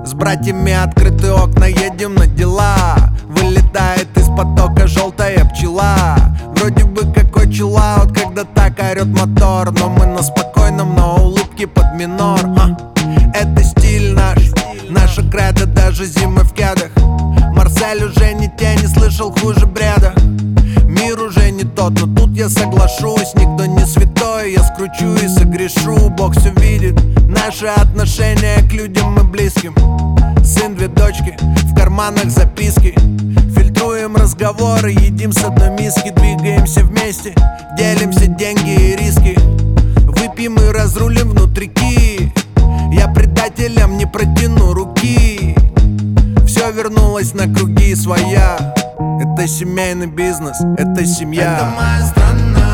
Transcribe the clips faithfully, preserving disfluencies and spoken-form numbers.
С братьями открыты окна, едем на дела. Вылетает из потока желтая пчела. Вроде бы какой чиллаут, когда так орёт мотор. Но мы на спокойном, на улыбке под минор. а? Это стиль наш, наша кредо, даже зимой в кедах. Марсель уже не те, не слышал хуже бреда. Мир уже не тот, но тут я соглашусь. Никто не святой, я скручу и согрешу. Бог все видит, наши отношения к людям и близким. Сын, две дочки, в карманах записки. Фильтруем разговоры, едим с одной миски. Двигаемся вместе, делимся деньги и риски. Выпьем и разрулим внутрики. Я предателям не протяну руки. Все вернулось на круги своя. Это семейный бизнес, это семья. Это моя страна,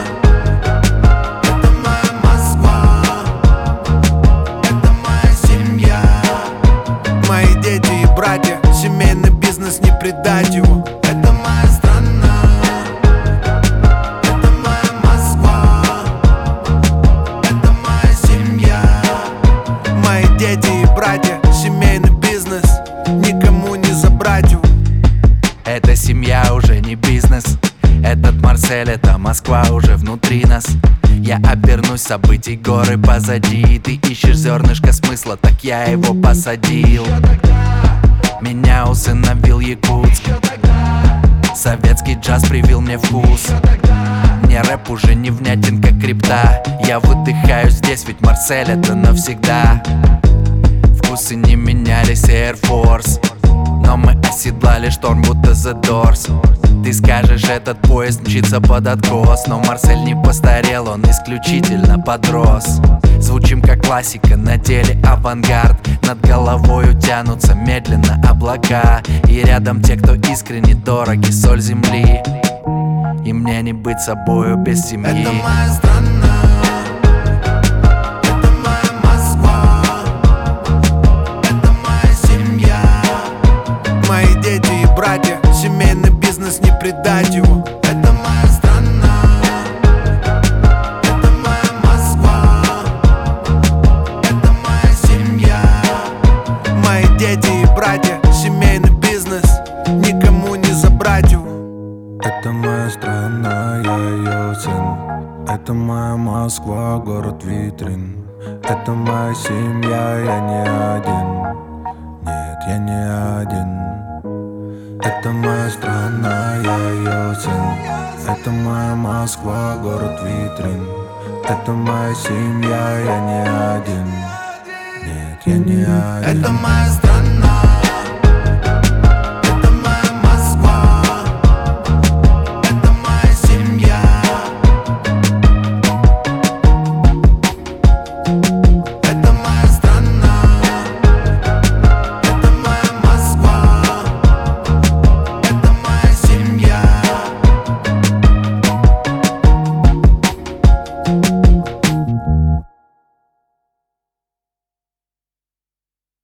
это моя Москва, это моя семья. Мои дети и братья, семейный бизнес, не предать его. Это моя страна, это моя Москва, это моя семья. Мои дети и братья, семейный бизнес, никому не забрать его. Эта семья уже не бизнес. Этот Марсель, это Москва уже внутри нас. Я обернусь, событий горы позади. Ты ищешь зернышко смысла, так я его посадил. Меня усыновил Якутск. Советский джаз привил мне вкус. Мне рэп уже не внятен, как крипта. Я выдыхаю здесь, ведь Марсель это навсегда. Вкусы не менялись, Air Force, но мы оседлали шторм, будто The Doors. Ты скажешь, этот поезд мчится под откос, но Марсель не постарел, он исключительно подрос. Звучим как классика, на деле авангард. Над головою тянутся медленно облака. И рядом те, кто искренне дороги, соль земли. И мне не быть собою без семьи. Это моя страна, это моя Москва, это моя семья. Мои дети и братья, семейный бизнес, не предать его. Это моя страна, это моя Москва, это моя семья. Мои дети и братья, семейный бизнес, никому не забрать его. Это моя страна, я ее сын. Это моя Москва, город витрин. Это моя семья, я не один. Нет, я не один. Это моя страна, я ее сын. Это моя Москва, город витрин. Это моя семья, я не один. Нет, я не один. Это моя страна.